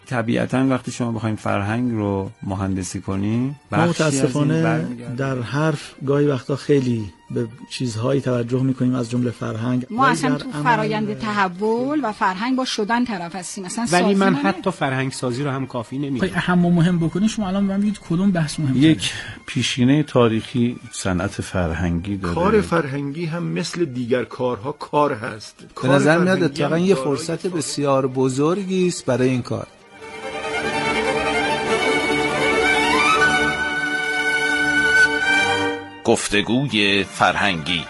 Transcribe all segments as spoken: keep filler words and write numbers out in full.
طبیعتاً وقتی شما بخواید فرهنگ رو مهندسی کنی، ما متاسفانه در حرف گاهی وقتا خیلی به چیزهایی توجه میکنیم از جمله فرهنگ. ما اصلا تو فرایند تحول و فرهنگ با شدن طرف هستیم مثلا. ولی من حتی فرهنگ سازی رو هم کافی نمیدونم. اهم و مهم بکنید شما الان من بگید کدوم بحث مهمه؟ یک پیشینه تاریخی صنعت فرهنگی داره. کار فرهنگی هم مثل دیگر کارها کار هست. به نظر میاد اتفاقا یه فرصت بسیار بزرگی است برای این کار. گفتگوی فرهنگی.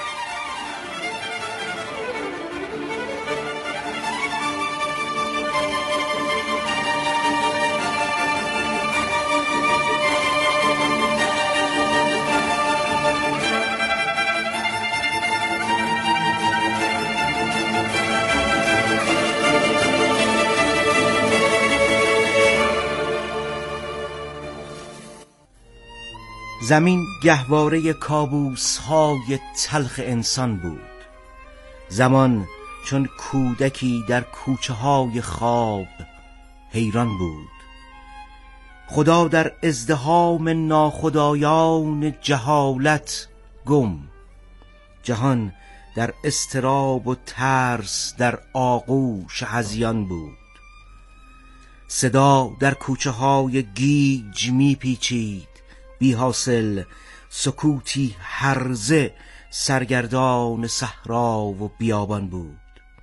زمین گهواره کابوس‌های تلخ انسان بود. زمان چون کودکی در کوچه‌های خواب حیران بود. خدا در ازدحام ناخدایان جهالت گم. جهان در اضطراب و ترس در آغوش هذیان بود. صدا در کوچه‌های گیج می‌پیچید. بی حاصل سکوتی هرزه سرگردان صحرا و بیابان بود.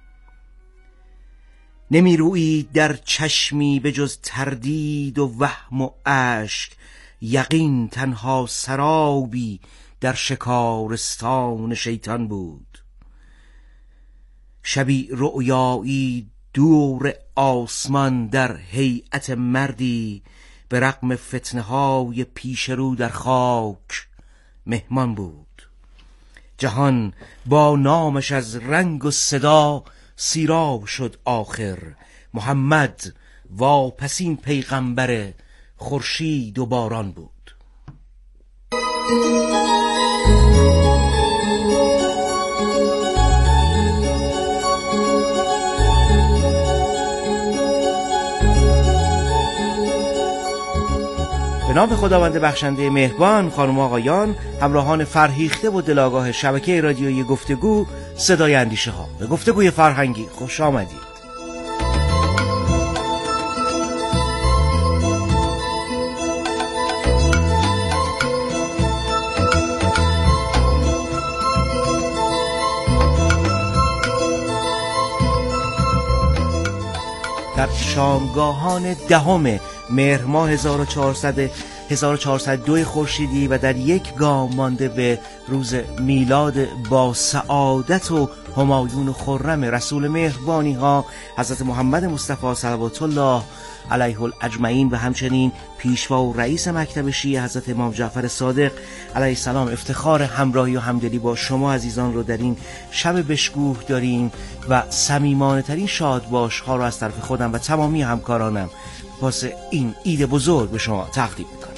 نمی رویید در چشمی به جز تردید و وهم و اشک. یقین تنها سرابی در شکارستان شیطان بود. شبی رؤیایی دور آسمان در هیئت مردی به رغم فتنه های پیش رو در خاک مهمان بود. جهان با نامش از رنگ و صدا سیراب شد آخر. محمد واپسین پیغمبر خورشید و باران بود. به نام خداوند بخشنده مهربان، خانم و آقایان، همراهان فرهیخته و دلاگاه شبکه رادیویی گفتگو صدای اندیشه ها، به گفتگوی فرهنگی خوش آمدید. در شامگاهان دهم مهر ماه هزار و چهارصد و دو خورشیدی و در یک گام مانده به روز میلاد با سعادت و همایون و خرم رسول مهربانی ها حضرت محمد مصطفی صلوات الله علیه الاجمعین و همچنین پیشوا و رئیس مکتب شیعه حضرت امام جعفر صادق علیه السلام، افتخار همراهی و همدلی با شما عزیزان رو در این شب بشکوه داریم و صمیمانه ترین شادباش ها رو از طرف خودم و تمامی همکارانم واسه این عید بزرگ به شما تقدیم میکنم.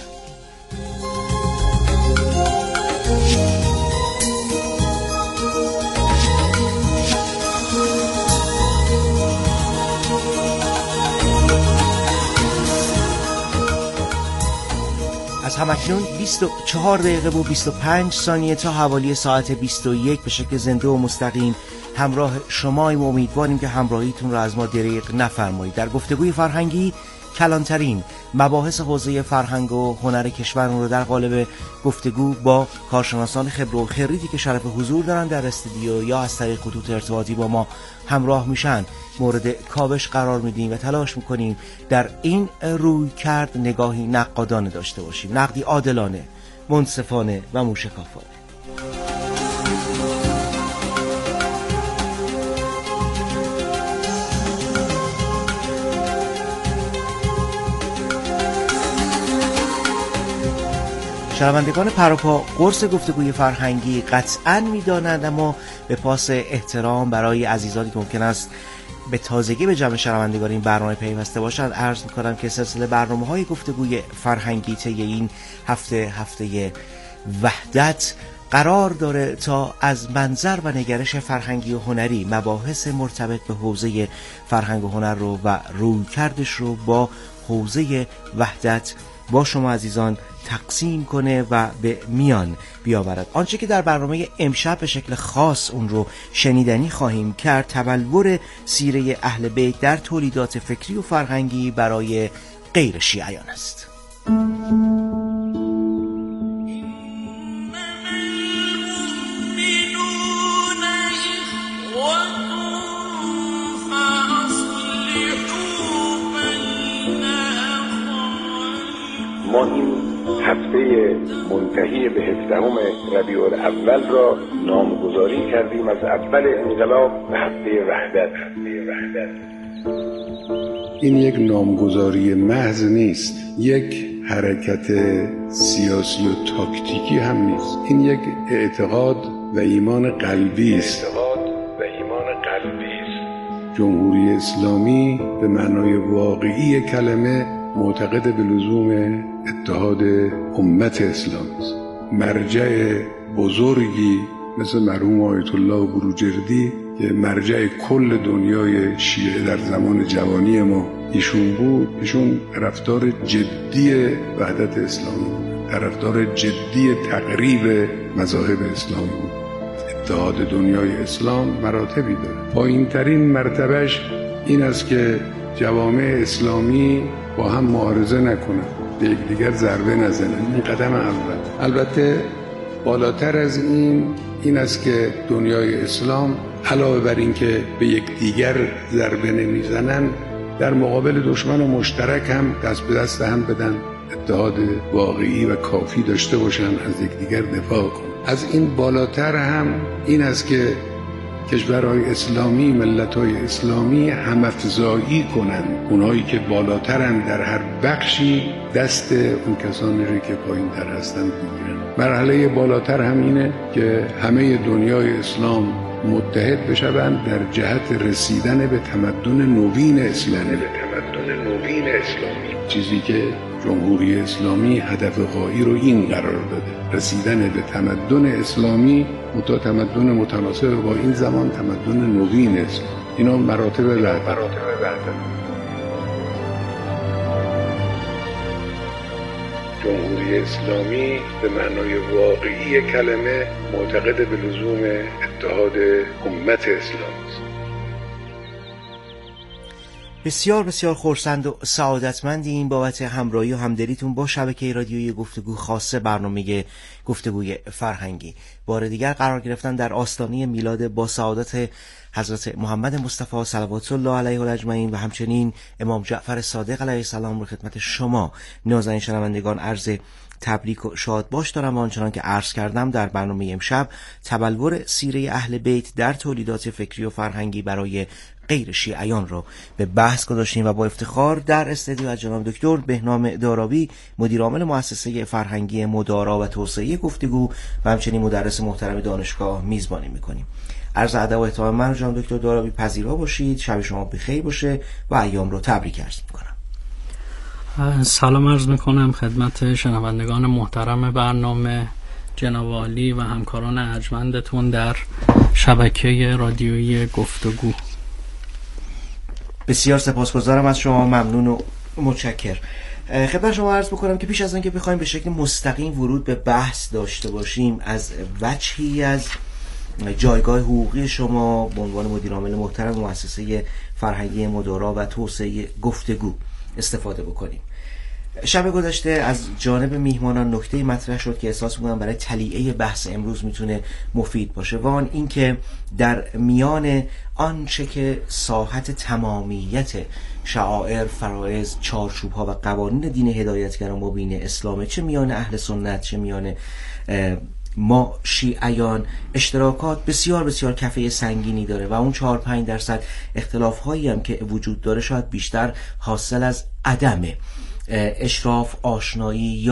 از همکنون بیست و چهار دقیقه و بیست و پنج ثانیه تا حوالی ساعت بیست و یک به شکل زنده و مستقیم همراه شماییم و امیدواریم که همراهیتون رو از ما دریغ نفرمایید. در گفتگوی فرهنگی کلانترین مباحث حوزه فرهنگ و هنر کشورمون رو در قالب گفتگو با کارشناسان خبره و خریتی که شرف حضور دارن در استودیو یا از طریق خطوط ارتباطی با ما همراه میشن مورد کاوش قرار میدیم و تلاش میکنیم در این روی کرد نگاهی نقادانه داشته باشیم، نقدی عادلانه، منصفانه و موشکافانه. شنوندگان پروپا قرص گفتگوی فرهنگی قطعاً می‌دانند، اما به پاس احترام برای عزیزانی که ممکن است به تازگی به جمع شنوندگان این برنامه پیوسته باشند عرض می‌کنم که سلسله برنامه‌های گفتگوی فرهنگی طی این هفته هفته وحدت قرار داره تا از منظر و نگرش فرهنگی و هنری مباحث مرتبط به حوزه فرهنگ و هنر رو و رویکردش رو با حوزه وحدت با شما عزیزان تقسیم کنه و به میان بیاورد. آنچه که در برنامه امشب به شکل خاص اون رو شنیدنی خواهیم کرد تبلور سیره اهل بیت در تولیدات فکری و فرهنگی برای غیر شیعیان است. ما این هفته منتهی به هفدهم ربیع الاول را نامگذاری کردیم از اول انقلاب به هفته وحدت. این یک نامگذاری محض نیست، یک حرکت سیاسی و تاکتیکی هم نیست، این یک اعتقاد و ایمان قلبی است. جمهوری اسلامی به معنای واقعی کلمه معتقد به لزوم اتحاد امت اسلام است. مرجع بزرگی مثل مرحوم آیت الله بروجردی که مرجع کل دنیای شیعه در زمان جوانی ما ایشون بود، ایشون طرفدار جدی وحدت اسلامی بود، طرفدار جدی تقریب مذاهب اسلامی بود. اتحاد دنیای اسلام مراتبی داره. پایین ترین مرتبهش این است که جوامع اسلامی با هم معارضه نکنند، به یکدیگر ضربه نزنند. این قدم اول. البته بالاتر از این این است که دنیای اسلام علاوه بر این که به یکدیگر ضربه نمیزنند، در مقابل دشمن و مشترک هم دست به دست هم بدن، اتحاد واقعی و کافی داشته باشن، از یکدیگر دفاع کنند. از این بالاتر هم این است که کشورهای اسلامی، ملت‌های اسلامی هم‌افزایی کنند. اونهایی که بالاترن در هر بخشی دست اون کسانی رو که پایین‌تر هستند بگیرن. مرحله بالاتر هم اینه که همه دنیای اسلام متحد بشوند در جهت رسیدن به تمدن نوین اسلامی. به تمدن نوین اسلامی. چیزی که جمهوری اسلامی هدف غایی رو این قرار داده، رسیدن به تمدن اسلامی، متا تمدن متناسب با این زمان، تمدن نوین اسلام. اینا مراتب وحدت. مراتب وحدت. جمهوری اسلامی به معنای واقعی کلمه معتقد به لزوم اتحاد امت اسلام است. بسیار بسیار خرسند و سعادتمندیم بابت همراهی و همدلیتون با شبکه رادیویی گفتگو خاص برنامه گفتگوی فرهنگی. بار دیگر قرار گرفتن در آستانه میلاد با سعادت حضرت محمد مصطفی صلوات الله علیه و اجمعین و همچنین امام جعفر صادق علیه السلام رو خدمت شما نازنین شنوندگان عرض تبریک و شادباش دارم. و آنچنان که عرض کردم در برنامه امشب تبلور سیره اهل بیت در تولیدات فکری و فرهنگی برای غیر شیعیان رو به بحث گذاشتیم و با افتخار در استودیو از جناب دکتر بهنام دارابی مدیر عامل مؤسسه فرهنگی مدارا و توسعه گفتگو و همچنین مدرس محترم دانشگاه میزبانی میکنیم. عرض ادب و احترام من جناب دکتر دارابی پذیرا باشید. شب شما بخیر باشه و ایام رو تبریک عرض میکنم. سلام عرض میکنم خدمت شنوندگان محترم برنامه، جناب عالی و همکاران ارجمندتون در شبکه رادیویی گفتگو. بسیار سپاسگزارم از شما، ممنون و متشکر. خدمت شما عرض بکنم که پیش از آنکه بخوایم به شکل مستقیم ورود به بحث داشته باشیم از وجهی از جایگاه حقوقی شما به عنوان مدیر عامل محترم مؤسسه فرهنگی مدارا و توسعه گفتگو استفاده بکنیم. شب گذشته از جانب میهمانان نکته مطرح شد که احساس می‌کنم برای تلیعه بحث امروز میتونه مفید باشه و آن این که در میان آنچه که ساحت تمامیت شعائر، فرایض، چارچوب‌ها و قوانین دین هدایتگر مبین اسلام، چه میان اهل سنت چه میان ما شیعیان، اشتراکات بسیار بسیار کفه سنگینی داره و اون چهار پنج درصد اختلاف هایی هم که وجود داره شاید بیشتر حاصل از عدم اشراف، آشنایی یا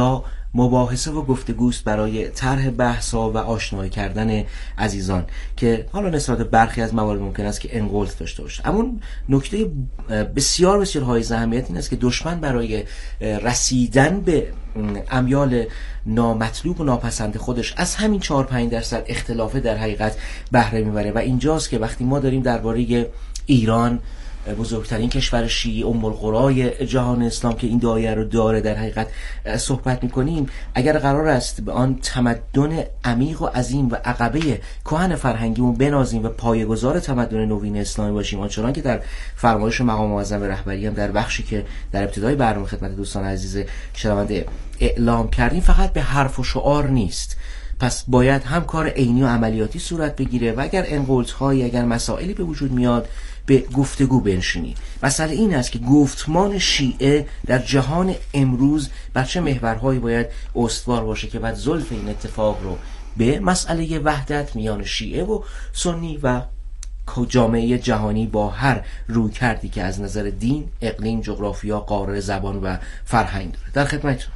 مباحثه و گفتگوست برای طرح بحث‌ها و آشنایی کردن عزیزان که حالا نسبت برخی از موارد ممکن است که انقلت داشته باشه. اما نکته بسیار بسیار حائز اهمیت این است که دشمن برای رسیدن به امیال نامطلوب و ناپسند خودش از همین چهار پنج درصد اختلافه در حقیقت بهره میبره و اینجاست که وقتی ما داریم درباره ایران، بزرگترین کشور شیعی ام القرای جهان اسلام که این دایره رو داره، در حقیقت صحبت میکنیم، اگر قرار است به آن تمدن عمیق و عظیم و عقبه کهن فرهنگیمون بنازیم و پایه‌گذار تمدن نوین اسلامی باشیم، آنچنان که در فرمایش مقام معظم رهبری هم در بخشی که در ابتدای برنامه خدمت دوستان عزیز شنونده اعلام کردیم، فقط به حرف و شعار نیست. پس باید هم کار عینی و عملیاتی صورت بگیره و اگر انقلت‌هایی، اگر مسائلی به وجود میاد، به گفتگو بنشینی. مسئله این است که گفتمان شیعه در جهان امروز بر چه محورهایی باید استوار باشه که بعد زلف این اتفاق رو به مسئله وحدت میان شیعه و سنی و جامعه جهانی با هر روی کردی که از نظر دین، اقلیم، جغرافیا، قاره، زبان و فرهنگ داره. در خدمتتون.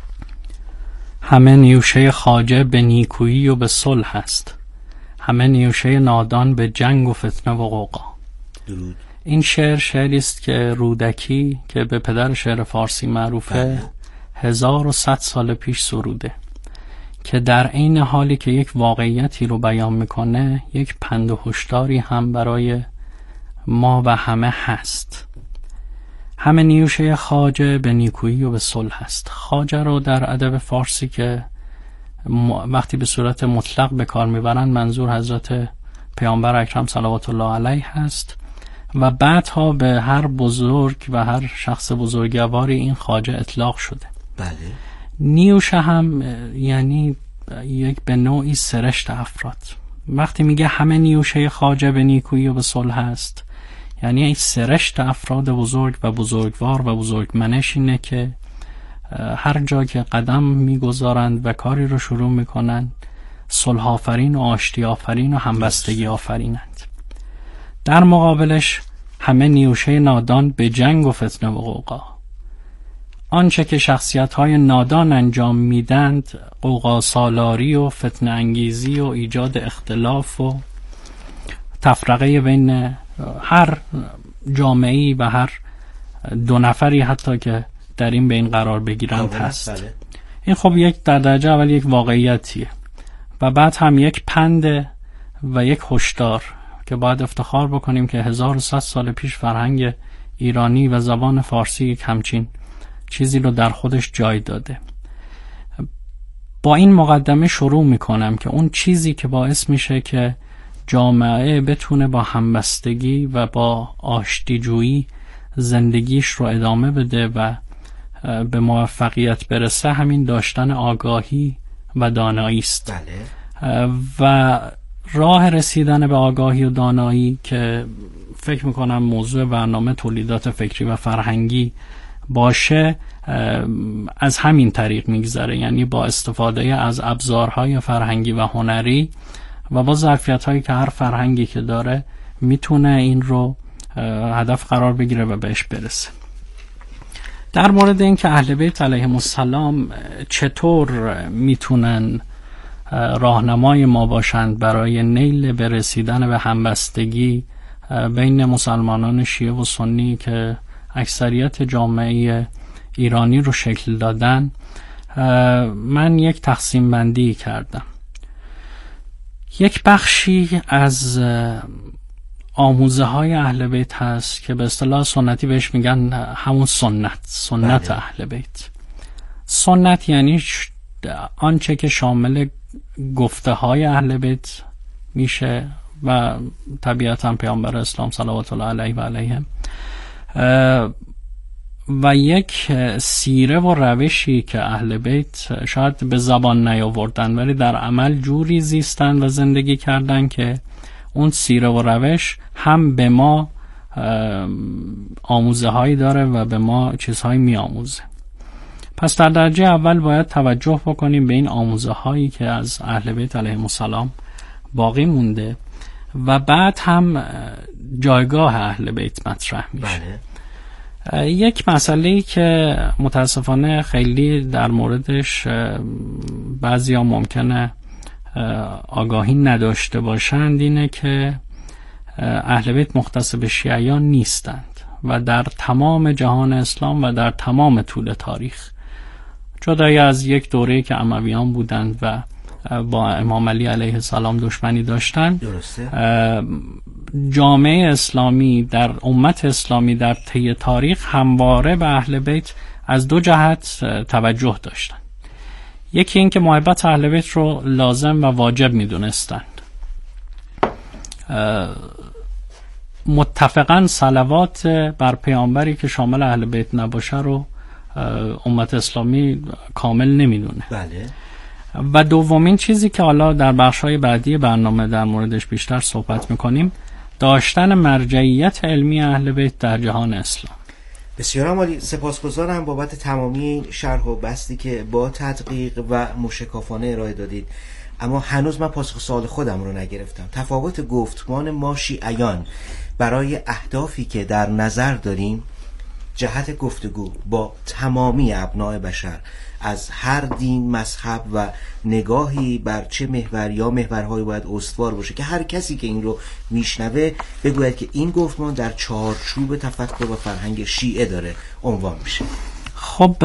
همه نیوشه خواجه به نیکویی و به صلح است، همه نیوشه نادان به جنگ و فتنه و غوغا. درود. این شعر شعری است که رودکی که به پدر شعر فارسی معروفه هزار و صد سال پیش سروده که در عین حالی که یک واقعیتی رو بیان میکنه، یک پند و هشداری هم برای ما و همه هست. همه نیوشه خواجه به نیکویی و به صلح است. خواجه رو در ادب فارسی که وقتی به صورت مطلق به کار میبرن منظور حضرت پیامبر اکرم صلوات الله علیه هست و بعدها به هر بزرگ و هر شخص بزرگواری این خواجه اطلاق شده. بله. نیوشه هم یعنی یک به نوعی سرشت افراد. وقتی میگه همه نیوشه خواجه به نیکویی و به صلح است، یعنی این سرشت افراد بزرگ و بزرگوار و بزرگمنش اینه که هر جا که قدم میگذارند و کاری رو شروع میکنند، صلح آفرین و آشتی آفرین و همبستگی آفرینند. در مقابلش همه نیوشه نادان به جنگ و فتنه و غوغا. آنچه که شخصیت‌های نادان انجام میدند غوغا سالاری و فتنه انگیزی و ایجاد اختلاف و تفرقه بین هر جامعه‌ای و هر دو نفری حتی که در این بین قرار بگیرند هست. بله. این خب یک در درجه اول یک واقعیتیه و بعد هم یک پند و یک هشدار که باید افتخار بکنیم که هزار و صد سال پیش فرهنگ ایرانی و زبان فارسی یک همچین چیزی رو در خودش جای داده. با این مقدمه شروع میکنم که اون چیزی که باعث میشه که جامعه بتونه با همبستگی و با آشتیجویی زندگیش رو ادامه بده و به موفقیت برسه، همین داشتن آگاهی و دانایی است. بله. و راه رسیدن به آگاهی و دانایی که فکر میکنم موضوع برنامه تولیدات فکری و فرهنگی باشه، از همین طریق میگذره، یعنی با استفاده از ابزارهای فرهنگی و هنری و با ظرفیت‌هایی که هر فرهنگی که داره میتونه این رو هدف قرار بگیره و بهش برسه. در مورد این که اهل بیت علیهم السلام چطور میتونن راهنمای ما باشند برای نیل به رسیدن به همبستگی بین مسلمانان شیعه و سنی که اکثریت جامعه ایرانی رو شکل دادن، من یک تقسیم بندی کردم. یک بخشی از آموزه های اهل بیت هست که به اصطلاح سنتی بهش میگن همون سنت سنت بله. اهل بیت. سنت یعنی آنچه که شامل گفته های اهل بیت میشه و طبیعتا پیامبر اسلام صلوات الله علیه و علیهم، و یک سیره و روشی که اهل بیت شاید به زبان نیاوردن ولی در عمل جوری زیستن و زندگی کردن که اون سیره و روش هم به ما آموزه هایی داره و به ما چیزهایی می آموزه. پس در درجه اول باید توجه بکنیم به این آموزه هایی که از اهل بیت علیهم السلام باقی مونده و بعد هم جایگاه اهل بیت مطرح میشه. بله. یک مسئله‌ای که متاسفانه خیلی در موردش بعضیا ممکنه آگاهی نداشته باشند اینه که اهل بیت مختص به شیعیان نیستند و در تمام جهان اسلام و در تمام طول تاریخ، جدای از یک دوره‌ای که امویان بودند و با امام علی علیه السلام دشمنی داشتند، جامعه اسلامی در امت اسلامی در طی تاریخ همواره به اهل بیت از دو جهت توجه داشتند. یکی این که محبت اهل بیت رو لازم و واجب می‌دونستند. متفقاً صلوات بر پیامبری که شامل اهل بیت نباشه رو امت اسلامی کامل نمیدونه. بله. و دومین چیزی که حالا در بخش‌های بعدی برنامه در موردش بیشتر صحبت می‌کنیم، داشتن مرجعیت علمی اهل بیت در جهان اسلام. بسیار عالی. سپاسگزارم بابت تمامی این شرح و بسطی که با تدقیق و موشکافانه ارائه دادید. اما هنوز من پاسخ سوال خودم رو نگرفتم. تفاوت گفتمان ما شیعیان برای اهدافی که در نظر داریم، جهت گفتگو با تمامی ابناء بشر از هر دین، مذهب و نگاهی بر چه محور یا محورهایی باید استوار باشه که هر کسی که این رو میشنوه بگوید که این گفتمان در چارچوب تفکر و فرهنگ شیعه داره عنوان میشه. خب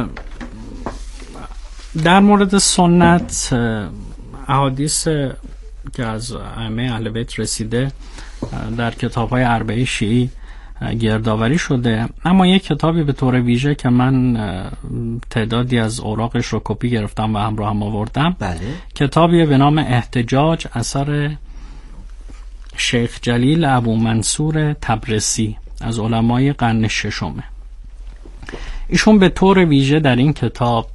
در مورد سنت، احادیث که از ائمه اهل بیت رسیده در کتاب‌های اربعه شیعی گردآوری شده، اما یک کتابی به طور ویژه که من تعدادی از اوراقش رو کپی گرفتم و همراه هم آوردم، بله. کتابی به نام احتجاج اثر شیخ جلیل ابو منصور تبرسی از علمای قرن ششمه. ایشون به طور ویژه در این کتاب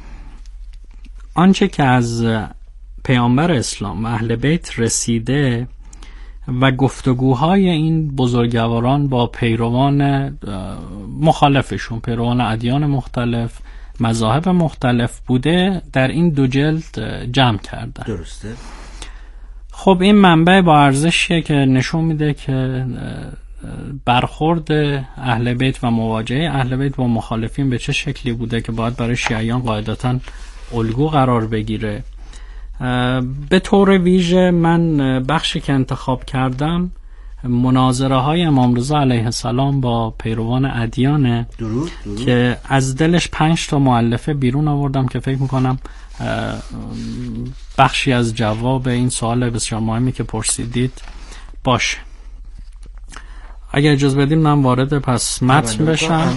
آنچه که از پیامبر اسلام و اهل بیت رسیده و گفتگوهای این بزرگواران با پیروان مخالفشون، پیروان ادیان مختلف، مذاهب مختلف بوده، در این دو جلد جمع کردن. درسته. خب این منبع با ارزشیه که نشون میده که برخورد اهل بیت و مواجهه اهل بیت با مخالفین به چه شکلی بوده که باید برای شیعیان قاعدتاً الگو قرار بگیره. به طور ویژه من بخشی که انتخاب کردم مناظره های امام رضا علیه السلام با پیروان ادیان، درود، درود. که از دلش پنج تا مؤلفه بیرون آوردم که فکر میکنم بخشی از جواب این سوال بسیار مهمی که پرسیدید باشه. اگر اجازه بدیم من وارد پس متن بشم.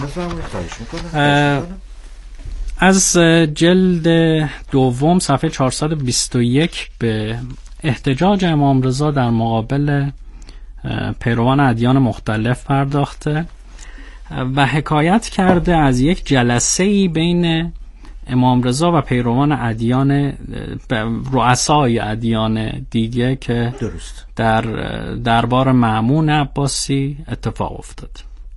از جلد دوم صفحه چهارصد و بیست و یک به احتجاج امام رضا در مقابل پیروان ادیان مختلف پرداخته و حکایت کرده از یک جلسه‌ای بین امام رضا و پیروان ادیان، رؤسای ادیان دیگه که درست در دربار مأمون عباسی اتفاق افتاد.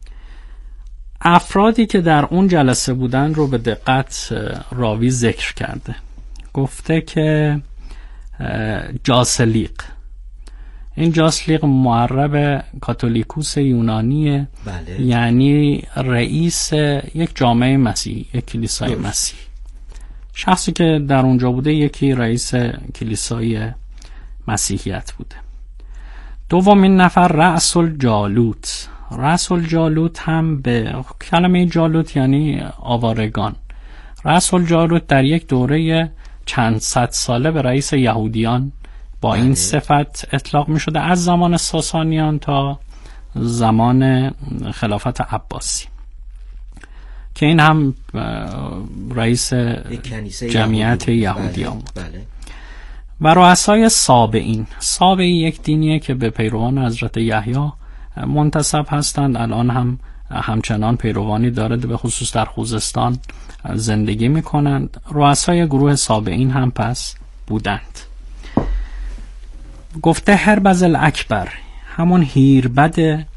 افرادی که در اون جلسه بودن رو به دقت راوی ذکر کرده. گفته که جاسلیق، این جاسلیق معرب کاتولیکوس یونانیه، بله. یعنی رئیس یک جامعه مسیحی، یک کلیسای مسیحی. شخصی که در اونجا بوده یکی رئیس کلیسای مسیحیت بوده. دومین نفر رأس الجالوت. رأس الجالوت هم به کلمه جالوت یعنی آوارگان. رأس الجالوت در یک دوره چند صد ساله به رئیس یهودیان با این صفت اطلاق می شده از زمان ساسانیان تا زمان خلافت عباسی، که این هم رئیس جمعیت یهودیان بود. بله. و رؤسای سابعین. سابعی یک دینیه که به پیروان حضرت یحیی منتسب هستند، الان هم همچنان پیروانی داره، به خصوص در خوزستان زندگی می کنند. رؤسای گروه سابعین هم پس بودند. گفته هربز الاکبر، همون هیربد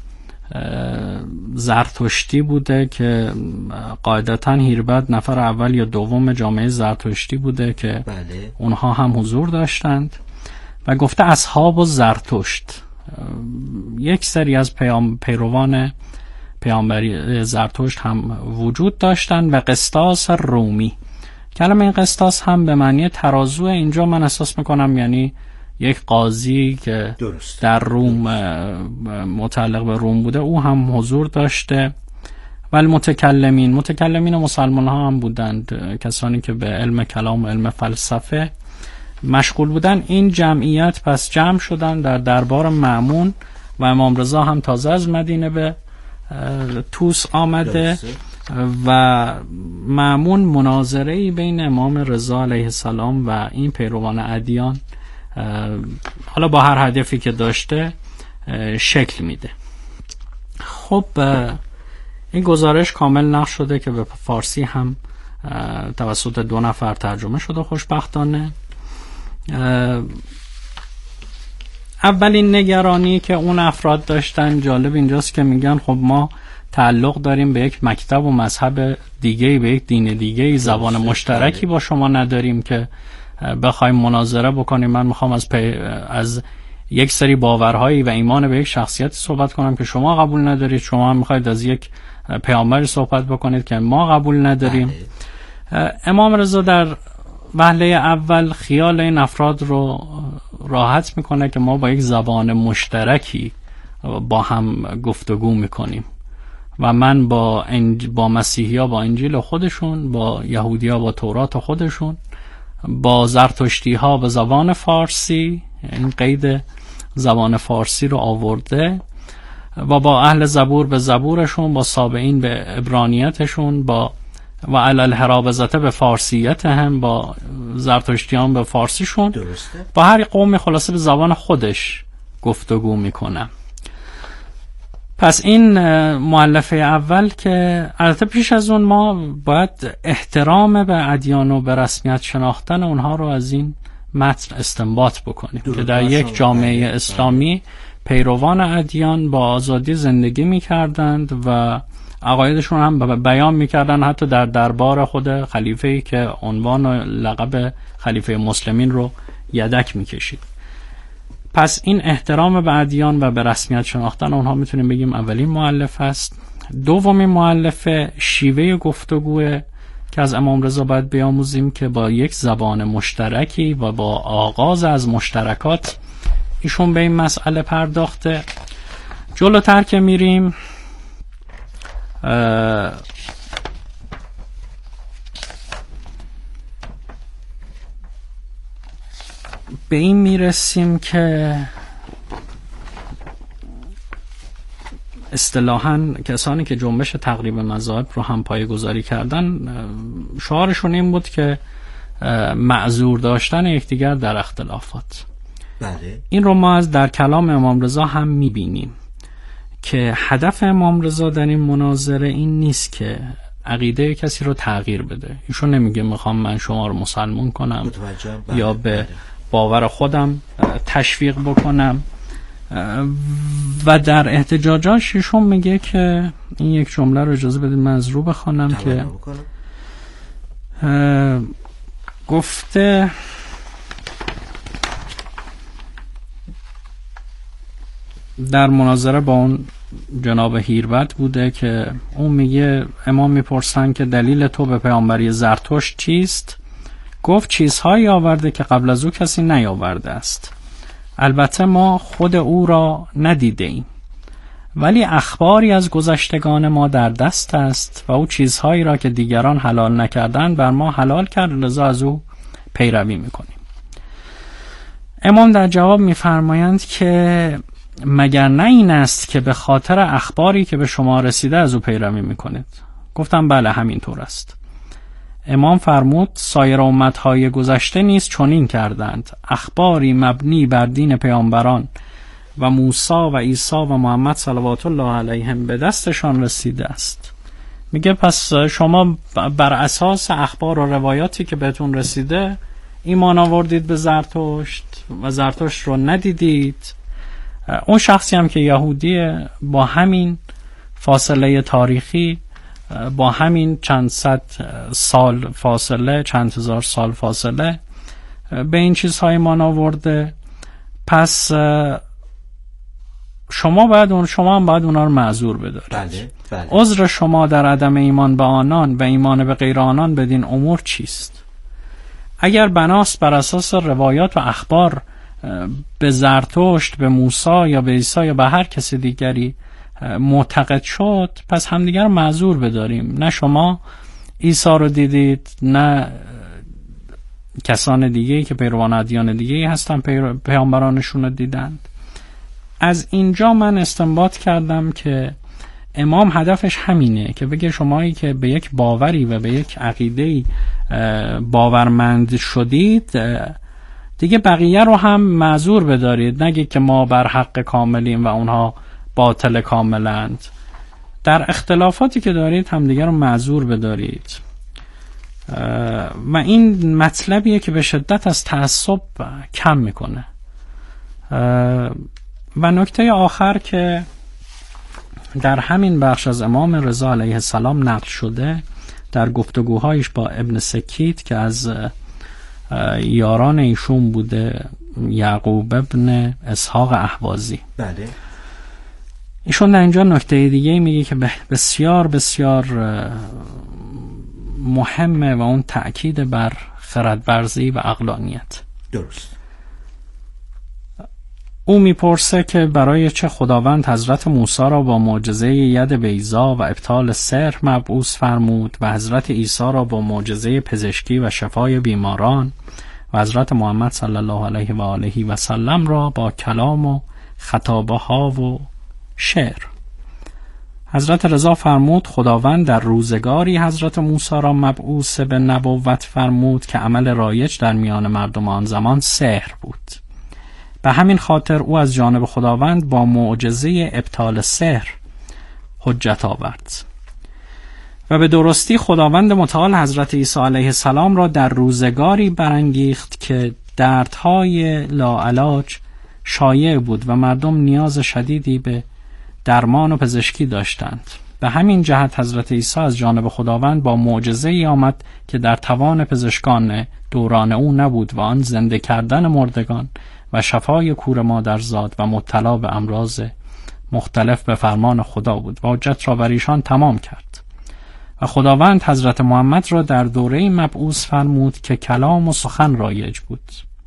زرتشتی بوده که قاعدتا هیربد نفر اول یا دوم جامعه زرتشتی بوده که بله. اونها هم حضور داشتند. و گفته اصحاب و زرتشت، یک سری از پیام پیروان پیامبری زرتشت هم وجود داشتن و قسطاس رومی. کلمه این قسطاس هم به معنی ترازو، اینجا من احساس میکنم یعنی یک قاضی که درست. در روم درست. متعلق به روم بوده، او هم حضور داشته. ولی متکلمین متکلمین مسلمان ها هم بودند، کسانی که به علم کلام و علم فلسفه مشغول بودن. این جمعیت پس جمع شدن در دربار مأمون و امام رضا هم تازه از مدینه به توس آمده درسته. و مأمون مناظره‌ای بین امام رضا علیه السلام و این پیروان ادیان حالا با هر هدفی که داشته شکل میده. خب این گزارش کامل نقل شده که به فارسی هم توسط دو نفر ترجمه شده خوشبختانه. اولین نگرانی که اون افراد داشتن جالب اینجاست که میگن خب ما تعلق داریم به یک مکتب و مذهب دیگه‌ای، به یک دین دیگه‌ای، زبان مشترکی با شما نداریم که بخوایم مناظره بکنیم. من میخوام از پی... از یک سری باورهایی و ایمان به یک شخصیت صحبت کنم که شما قبول ندارید، شما هم میخواید از یک پیامبری صحبت بکنید که ما قبول نداریم. امام رضا در وهله اول خیال این افراد رو راحت میکنه که ما با یک زبان مشترکی با هم گفتگو میکنیم و من با انج... با مسیحی‌ها با انجیل خودشون، با یهودی‌ها با تورات خودشون، با زرتشتی‌ها به زبان فارسی، این قید زبان فارسی رو آورده، و با اهل زبور به زبورشون، با سابعین به عبرانیتشون، با و علل حرابزته به فارسیت هم، با زرتشتیان به فارسیشون درسته. با هر قومی خلاصه به زبان خودش گفتگو میکنه. پس این مؤلفه اول که البته پیش از اون ما باید احترام به ادیان و به رسمیت شناختن اونها رو از این متن استنباط بکنیم که در یک جامعه اسلامی پیروان ادیان با آزادی زندگی میکردند و عقایدشون هم بیان میکردن، حتی در دربار خود خلیفه‌ای که عنوان و لقب خلیفه مسلمین رو یدک میکشید. پس این احترام به ادیان و به رسمیت شناختن اونها میتونیم بگیم اولین مؤلفه است. دومین مؤلفه شیوه گفتگوه که از امام رضا باید بیاموزیم که با یک زبان مشترکی و با آغاز از مشترکات ایشون به این مسئله پرداخته. جلوتر که میریم به این میرسیم که اصطلاحاً کسانی که جنبش تقریب مذاهب رو هم پایه‌گذاری کردن شعارشون این بود که معذور داشتن یکدیگر در اختلافات. بله. این رو ما از در کلام امام رضا هم میبینیم که هدف امام رضا در این مناظره این نیست که عقیده کسی رو تغییر بده. ایشون نمیگه میخوام من شما رو مسلمان کنم یا به باور خودم تشویق بکنم، و در احتجاجاش ایشون میگه که این یک جمله رو اجازه بدید من از رو بخونم که گفته در مناظره با اون جناب هیربد بوده که اون میگه امام میپرسن که دلیل تو به پیامبری زرتشت چیست؟ گفت چیزهایی آورده که قبل از او کسی نیاورده است. البته ما خود او را ندیده ایم، ولی اخباری از گذشتگان ما در دست است و او چیزهایی را که دیگران حلال نکردند بر ما حلال کرد، لذا از او پیروی میکنیم. امام در جواب میفرمایند که مگر نه این است که به خاطر اخباری که به شما رسیده از او پیروی میکنید؟ گفتم بله همینطور است. امام فرمود سایر امتهای گذشته نیز چنین کردند، اخباری مبنی بر دین پیامبران و موسی و عیسی و محمد صلوات الله علیهم به دستشان رسیده است. میگه پس شما بر اساس اخبار و روایاتی که بهتون رسیده ایمان آوردید به زرتشت و زرتشت رو ندیدید. اون شخصی هم که یهودیه با همین فاصله تاریخی، با همین چند صد سال فاصله، چند هزار سال فاصله به این چیزهای ایمان آورده. پس شما باید اون شما هم باید اونا رو معذور بدارید. بله بله. عذر شما در عدم ایمان به آنان و ایمان به غیر آنان بدین امور چیست؟ اگر بناست بر اساس روایات و اخبار به زرتشت، به موسی یا به عیسی یا به هر کسی دیگری معتقد شد، پس همدیگر رو معذور بداریم. نه شما عیسی رو دیدید، نه کسان دیگه‌ای که پیروان ادیان دیگه‌ای هستن پیامبرانشون رو دیدند. از اینجا من استنباط کردم که امام هدفش همینه که بگه شمایی که به یک باوری و به یک عقیده‌ای باورمند شدید دیگه بقیه رو هم معذور بدارید، نگه که ما بر حق کاملیم و اونها باطل کاملند. در اختلافاتی که دارید هم دیگه رو معذور بدارید. و این مطلبیه که به شدت از تعصب کم میکنه. و نکته آخر که در همین بخش از امام رضا علیه السلام نقل شده در گفتگوهایش با ابن سکیت که از یاران ایشون بوده، یعقوب ابن اسحاق اهوازی. بله. ایشون در اینجا نکته دیگه میگه که بسیار بسیار مهمه و اون تأکید بر خردورزی و عقلانیت. درست. او میپرسه که برای چه خداوند حضرت موسی را با معجزه ید بیضا و ابطال سحر مبعوث فرمود و حضرت عیسی را با معجزه پزشکی و شفای بیماران و حضرت محمد صلی الله علیه و آله و سلم را با کلام و خطابه ها و شعر. حضرت رضا فرمود خداوند در روزگاری حضرت موسی را مبعوث به نبوت فرمود که عمل رایج در میان مردم آن زمان سحر بود. به همین خاطر او از جانب خداوند با معجزه ابطال سحر حجت آورد و به درستی خداوند متعال حضرت عیسی علیه السلام را در روزگاری برانگیخت که دردهای لاعلاج شایع بود و مردم نیاز شدیدی به درمان و پزشکی داشتند. به همین جهت حضرت عیسی از جانب خداوند با معجزه‌ای آمد که در توان پزشکان دوران او نبود و آن زنده کردن مردگان و شفای کور مادرزاد و مبتلا به امراض مختلف به فرمان خدا بود و حجت را بر ایشان تمام کرد. و خداوند حضرت محمد را در دوره مبعوث فرمود که کلام و سخن رایج بود.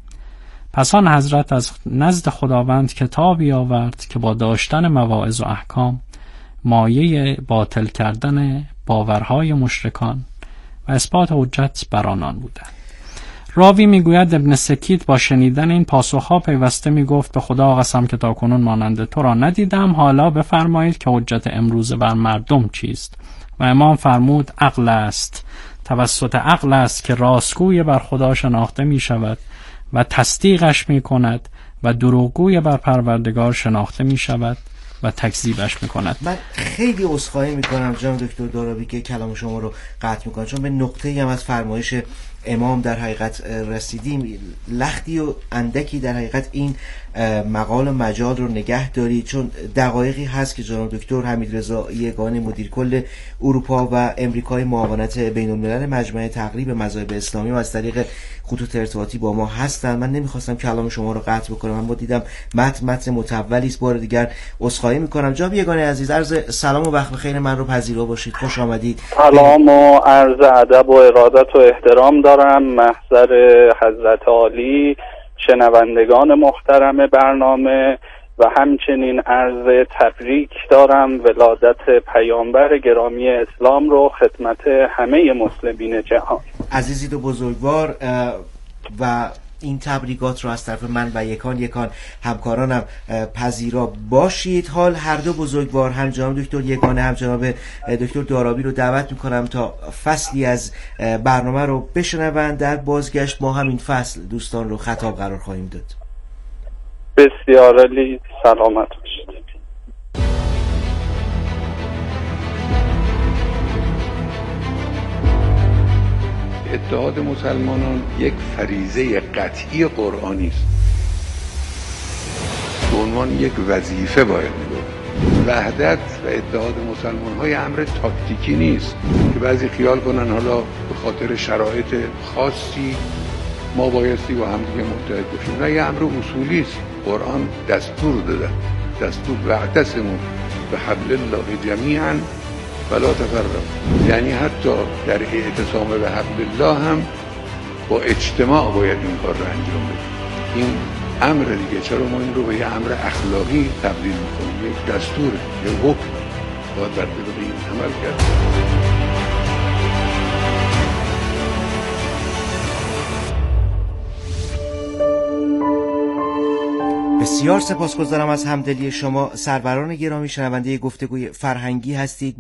پس آن حضرت از نزد خداوند کتابی آورد که با داشتن مواعظ و احکام مایه باطل کردن باورهای مشرکان و اثبات حجت بر آنان بودند. راوی میگوید ابن سکیت با شنیدن این پاسخها پیوسته میگفت به خدا قسم که تا کنون مانند تو را ندیدم، حالا بفرمایید که حجت امروز بر مردم چیست؟ و امام فرمود عقل است. توسط عقل است که راستگوی بر خدا شناخته می شود و تصدیقش می کند و دروغگوی بر پروردگار شناخته می شود و تکذیبش می کند. من خیلی عذرخواهی می کنم جناب دکتر دارابی که کلام شما رو قطع می کنم، چون به نقطه‌ای هم از فرمایش امام در حقیقت رسیدیم. لختی و اندکی در حقیقت این مقال و مجال رو نگه دارید، چون دقایقی هست که جناب دکتر حمیدرضا یگانه مدیر کل اروپا و امریکای معاونت بین الملل مجمع تقریب مذاهب اسلامی و از طریق خطوط ارتباطی با ما هستن. من نمیخواستم کلام شما رو قطع بکنم، من با دیدم متن متن متولی است. بار دیگر عذرخواهی میکنم. جناب یگانه عزیز، عرض سلام و وقت بخیر من رو پذیرا باشید. خوش آمدید. سلام و عرض ادب و ارادت و احترام دارم محضر حضرت عالی، شنوندگان محترم برنامه و همچنین عرض تبریک دارم ولادت پیامبر گرامی اسلام رو خدمت همه مسلمین جهان. عزیزید و بزرگوار، و این تبریکات رو از طرف من و یکان یکان همکارانم پذیرا باشید. حال هر دو بزرگوار، هم جناب دکتر یگانه هم جناب دکتر دارابی رو دعوت میکنم تا فصلی از برنامه رو بشنوند. در بازگشت ما همین فصل دوستان رو خطاب قرار خواهیم داد. بسیار عالی، سلامت باشید. اتحاد مسلمانان یک فریضه قطعی قرآنی است، به عنوان یک وظیفه باید نگاه. وحدت و اتحاد مسلمان های امر تاکتیکی نیست که بعضی خیال کنن حالا به خاطر شرایط خاصی ما بایستی با هم دیگه متحد بشیم. نه، یه امر اصولی است. قرآن دستور داده، دستور واعتصموا بحبل الله جمیعا ولا تفرقوا، یعنی حتی در اعتصام به حبل الله هم با اجتماع باید این کار رو انجام بدیم. این امر دیگه، چرا ما این رو به یه امر اخلاقی تبدیل میکنیم؟ یک دستوره، یک حکم، باید بر طبق این عمل کرد. بسیار سپاسگزارم از همدلی شما سروران گرامی. شنونده گفتگوی فرهنگی هستید.